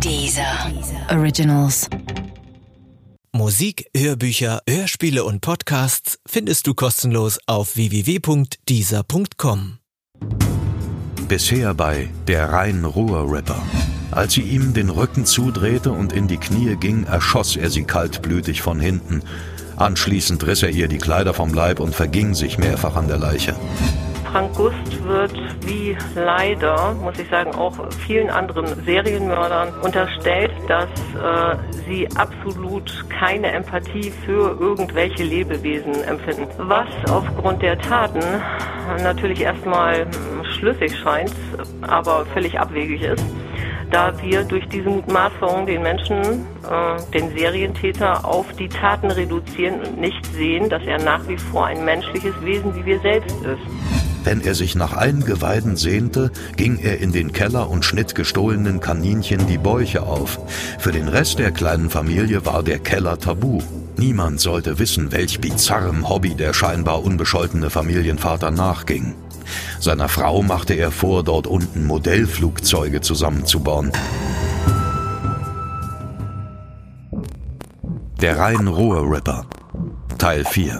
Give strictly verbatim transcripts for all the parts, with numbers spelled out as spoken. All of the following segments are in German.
Deezer Originals. Musik, Hörbücher, Hörspiele und Podcasts findest du kostenlos auf w w w punkt deezer punkt com. Bisher bei Der Rhein-Ruhr-Rapper. Als sie ihm den Rücken zudrehte und in die Knie ging, erschoss er sie kaltblütig von hinten. Anschließend riss er ihr die Kleider vom Leib und verging sich mehrfach an der Leiche. Frank Gust wird, wie leider, muss ich sagen, auch vielen anderen Serienmördern unterstellt, dass äh, sie absolut keine Empathie für irgendwelche Lebewesen empfinden. Was aufgrund der Taten natürlich erstmal schlüssig scheint, aber völlig abwegig ist, da wir durch diese Mutmaßung den Menschen, äh, den Serientäter, auf die Taten reduzieren und nicht sehen, dass er nach wie vor ein menschliches Wesen wie wir selbst ist. Wenn er sich nach Eingeweiden sehnte, ging er in den Keller und schnitt gestohlenen Kaninchen die Bäuche auf. Für den Rest der kleinen Familie war der Keller tabu. Niemand sollte wissen, welch bizarrem Hobby der scheinbar unbescholtene Familienvater nachging. Seiner Frau machte er vor, dort unten Modellflugzeuge zusammenzubauen. Der Rhein-Ruhr-Rapper Teil vier.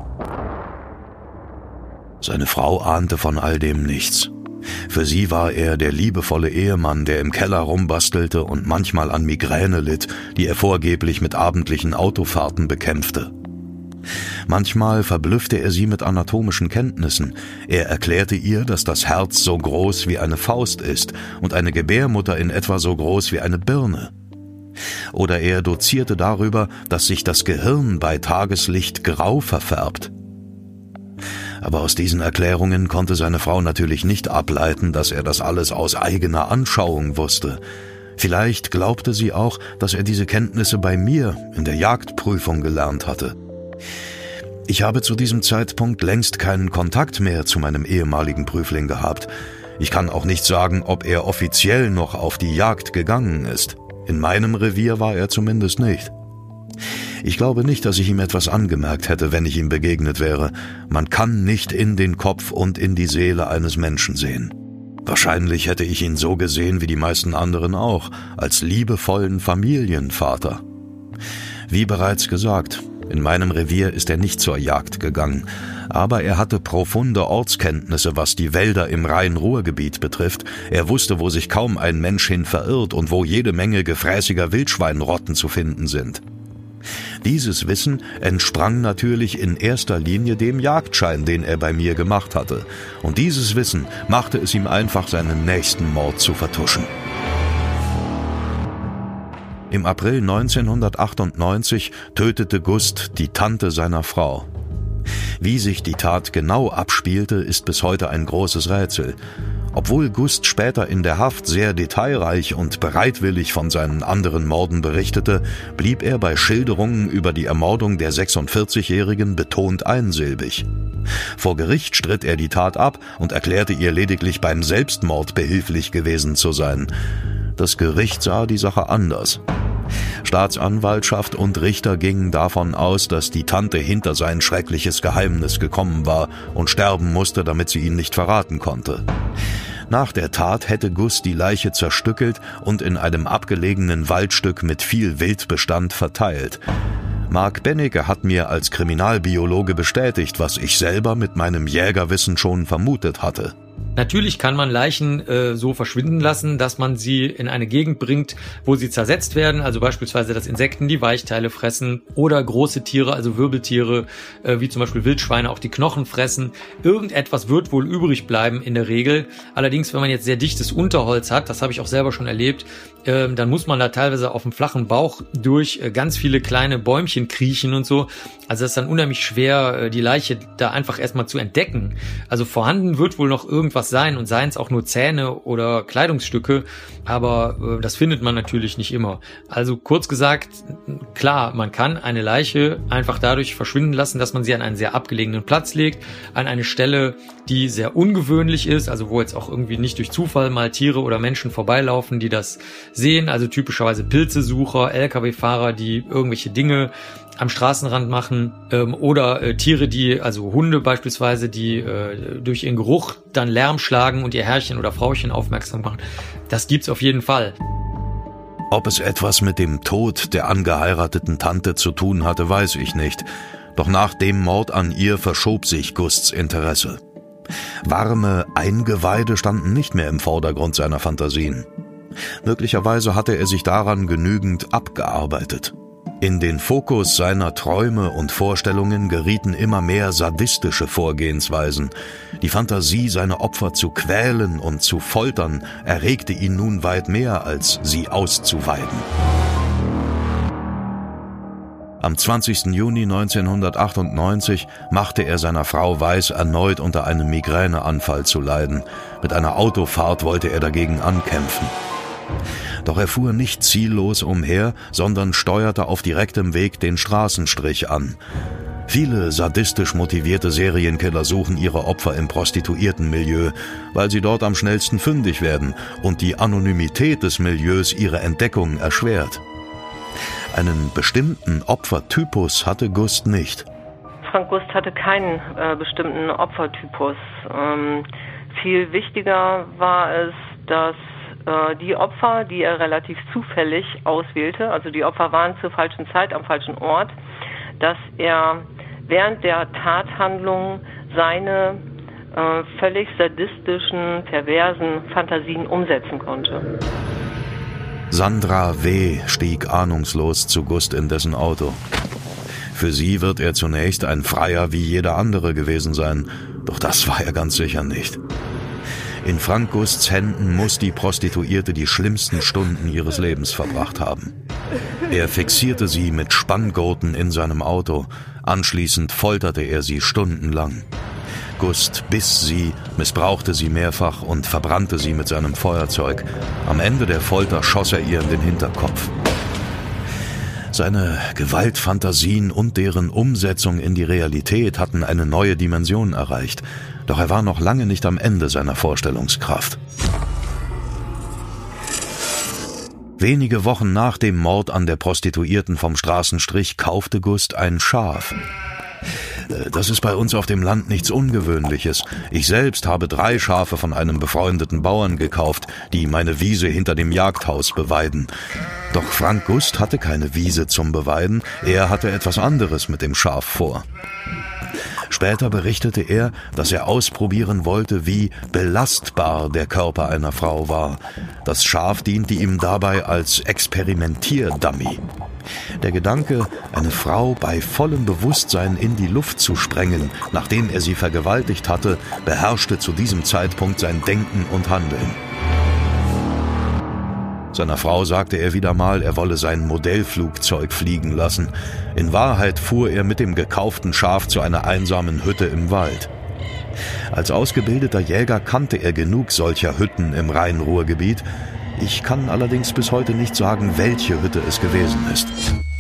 Seine Frau ahnte von all dem nichts. Für sie war er der liebevolle Ehemann, der im Keller rumbastelte und manchmal an Migräne litt, die er vorgeblich mit abendlichen Autofahrten bekämpfte. Manchmal verblüffte er sie mit anatomischen Kenntnissen. Er erklärte ihr, dass das Herz so groß wie eine Faust ist und eine Gebärmutter in etwa so groß wie eine Birne. Oder er dozierte darüber, dass sich das Gehirn bei Tageslicht grau verfärbt. Aber aus diesen Erklärungen konnte seine Frau natürlich nicht ableiten, dass er das alles aus eigener Anschauung wusste. Vielleicht glaubte sie auch, dass er diese Kenntnisse bei mir in der Jagdprüfung gelernt hatte. Ich habe zu diesem Zeitpunkt längst keinen Kontakt mehr zu meinem ehemaligen Prüfling gehabt. Ich kann auch nicht sagen, ob er offiziell noch auf die Jagd gegangen ist. In meinem Revier war er zumindest nicht. Ich glaube nicht, dass ich ihm etwas angemerkt hätte, wenn ich ihm begegnet wäre. Man kann nicht in den Kopf und in die Seele eines Menschen sehen. Wahrscheinlich hätte ich ihn so gesehen wie die meisten anderen auch, als liebevollen Familienvater. Wie bereits gesagt, in meinem Revier ist er nicht zur Jagd gegangen, aber er hatte profunde Ortskenntnisse, was die Wälder im Rhein-Ruhr-Gebiet betrifft. Er wusste, wo sich kaum ein Mensch hin verirrt und wo jede Menge gefräßiger Wildschweinrotten zu finden sind. Dieses Wissen entsprang natürlich in erster Linie dem Jagdschein, den er bei mir gemacht hatte. Und dieses Wissen machte es ihm einfach, seinen nächsten Mord zu vertuschen. Im April neunzehnhundertachtundneunzig tötete Gust die Tante seiner Frau. Wie sich die Tat genau abspielte, ist bis heute ein großes Rätsel. Obwohl Gust später in der Haft sehr detailreich und bereitwillig von seinen anderen Morden berichtete, blieb er bei Schilderungen über die Ermordung der sechsundvierzigjährigen betont einsilbig. Vor Gericht stritt er die Tat ab und erklärte ihr lediglich beim Selbstmord behilflich gewesen zu sein. Das Gericht sah die Sache anders. Staatsanwaltschaft und Richter gingen davon aus, dass die Tante hinter sein schreckliches Geheimnis gekommen war und sterben musste, damit sie ihn nicht verraten konnte. Nach der Tat hätte Gust die Leiche zerstückelt und in einem abgelegenen Waldstück mit viel Wildbestand verteilt. Marc Benecke hat mir als Kriminalbiologe bestätigt, was ich selber mit meinem Jägerwissen schon vermutet hatte. Natürlich kann man Leichen äh, so verschwinden lassen, dass man sie in eine Gegend bringt, wo sie zersetzt werden, also beispielsweise, dass Insekten die Weichteile fressen oder große Tiere, also Wirbeltiere, äh, wie zum Beispiel Wildschweine, auch die Knochen fressen. Irgendetwas wird wohl übrig bleiben in der Regel. Allerdings, wenn man jetzt sehr dichtes Unterholz hat, das habe ich auch selber schon erlebt, äh, dann muss man da teilweise auf dem flachen Bauch durch äh, ganz viele kleine Bäumchen kriechen und so. Also es ist dann unheimlich schwer, äh, die Leiche da einfach erstmal zu entdecken. Also vorhanden wird wohl noch irgendwas sein und seien es auch nur Zähne oder Kleidungsstücke, aber äh, das findet man natürlich nicht immer. Also kurz gesagt, klar, man kann eine Leiche einfach dadurch verschwinden lassen, dass man sie an einen sehr abgelegenen Platz legt, an eine Stelle, die sehr ungewöhnlich ist, also wo jetzt auch irgendwie nicht durch Zufall mal Tiere oder Menschen vorbeilaufen, die das sehen, also typischerweise Pilzesucher, L K W-Fahrer, die irgendwelche Dinge am Straßenrand machen, ähm, oder äh, Tiere, die, also Hunde beispielsweise, die äh, durch ihren Geruch dann Lärm schlagen und ihr Herrchen oder Frauchen aufmerksam machen. Das gibt's auf jeden Fall. Ob es etwas mit dem Tod der angeheirateten Tante zu tun hatte, weiß ich nicht. Doch nach dem Mord an ihr verschob sich Gusts Interesse. Warme Eingeweide standen nicht mehr im Vordergrund seiner Fantasien. Möglicherweise hatte er sich daran genügend abgearbeitet. In den Fokus seiner Träume und Vorstellungen gerieten immer mehr sadistische Vorgehensweisen. Die Fantasie, seine Opfer zu quälen und zu foltern, erregte ihn nun weit mehr, als sie auszuweiden. Am zwanzigsten Juni neunzehnhundertachtundneunzig machte er seiner Frau weiß, erneut unter einem Migräneanfall zu leiden. Mit einer Autofahrt wollte er dagegen ankämpfen. Doch er fuhr nicht ziellos umher, sondern steuerte auf direktem Weg den Straßenstrich an. Viele sadistisch motivierte Serienkiller suchen ihre Opfer im Prostituiertenmilieu, weil sie dort am schnellsten fündig werden und die Anonymität des Milieus ihre Entdeckung erschwert. Einen bestimmten Opfertypus hatte Gust nicht. Frank Gust hatte keinen äh, bestimmten Opfertypus. Ähm, viel wichtiger war es, dass die Opfer, die er relativ zufällig auswählte, also die Opfer waren zur falschen Zeit am falschen Ort, dass er während der Tathandlung seine äh, völlig sadistischen, perversen Fantasien umsetzen konnte. Sandra W. stieg ahnungslos zu Gust in dessen Auto. Für sie wird er zunächst ein Freier wie jeder andere gewesen sein, doch das war er ganz sicher nicht. In Frank Gusts Händen muss die Prostituierte die schlimmsten Stunden ihres Lebens verbracht haben. Er fixierte sie mit Spanngurten in seinem Auto. Anschließend folterte er sie stundenlang. Gust biss sie, missbrauchte sie mehrfach und verbrannte sie mit seinem Feuerzeug. Am Ende der Folter schoss er ihr in den Hinterkopf. Seine Gewaltfantasien und deren Umsetzung in die Realität hatten eine neue Dimension erreicht. Doch er war noch lange nicht am Ende seiner Vorstellungskraft. Wenige Wochen nach dem Mord an der Prostituierten vom Straßenstrich kaufte Gust ein Schaf. Das ist bei uns auf dem Land nichts Ungewöhnliches. Ich selbst habe drei Schafe von einem befreundeten Bauern gekauft, die meine Wiese hinter dem Jagdhaus beweiden. Doch Frank Gust hatte keine Wiese zum Beweiden, er hatte etwas anderes mit dem Schaf vor. Später berichtete er, dass er ausprobieren wollte, wie belastbar der Körper einer Frau war. Das Schaf diente ihm dabei als Experimentierdummy. Der Gedanke, eine Frau bei vollem Bewusstsein in die Luft zu sprengen, nachdem er sie vergewaltigt hatte, beherrschte zu diesem Zeitpunkt sein Denken und Handeln. Seiner Frau sagte er wieder mal, er wolle sein Modellflugzeug fliegen lassen. In Wahrheit fuhr er mit dem gekauften Schaf zu einer einsamen Hütte im Wald. Als ausgebildeter Jäger kannte er genug solcher Hütten im Rhein-Ruhr-Gebiet. Ich kann allerdings bis heute nicht sagen, welche Hütte es gewesen ist.